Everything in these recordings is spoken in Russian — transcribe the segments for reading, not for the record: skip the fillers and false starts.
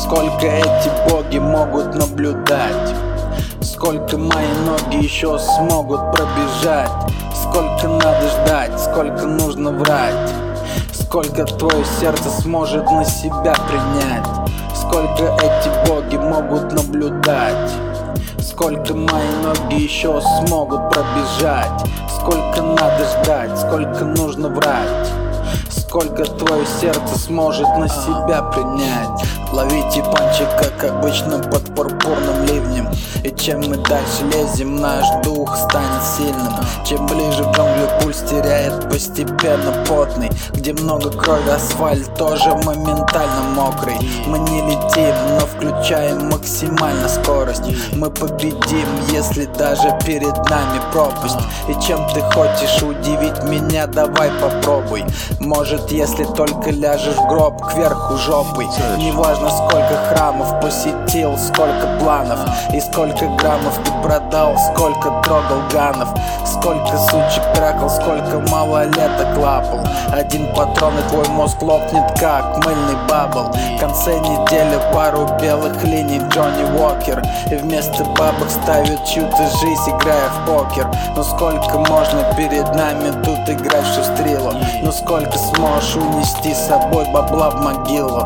Сколько эти боги могут наблюдать? Сколько мои ноги еще смогут пробежать? Сколько надо ждать, сколько нужно врать? Сколько твое сердце сможет на себя принять? Сколько эти боги могут наблюдать? Сколько мои ноги еще смогут пробежать? Сколько надо ждать, сколько нужно врать? Сколько твое сердце сможет на себя принять? Ловите панчи, как обычно, под пурпурным ливнем. И чем мы дальше лезем, наш дух станет сильным. Чем ближе в джунгли, пульс теряет постепенно потный. Где много крови, асфальт тоже моментально мокрый. Мы не летим, но включаем максимально скорость. Мы победим, если даже перед нами пропасть. И чем ты хочешь удивить меня, давай попробуй. Может, если только ляжешь в гроб кверху жопой. Неважно, сколько храмов посетил, сколько планов и сколько граммов ты продал, сколько трогал ганов, сколько сучек трахал, сколько малолеток лапал. Один патрон и твой мозг лопнет, как мыльный бабл. В конце недели пару белых линий Джонни Уокер. И вместо бабок ставят чью-то жизнь, играя в покер. Но сколько можно перед нами тут играть в шустрилу? Но сколько сможешь унести с собой бабла в могилу?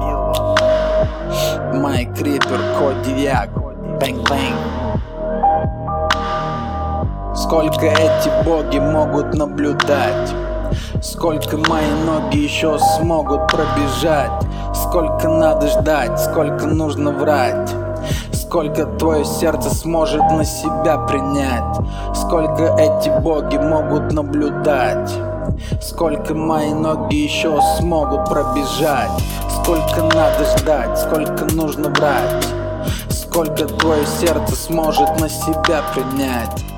Майк Риппер, Кодиак, бэнг-бэнг. Сколько эти боги могут наблюдать? Сколько мои ноги еще смогут пробежать? Сколько надо ждать, сколько нужно врать? Сколько твое сердце сможет на себя принять? Сколько эти боги могут наблюдать? Сколько мои ноги еще смогут пробежать? Сколько надо ждать, сколько нужно врать? Сколько твое сердце сможет на себя принять?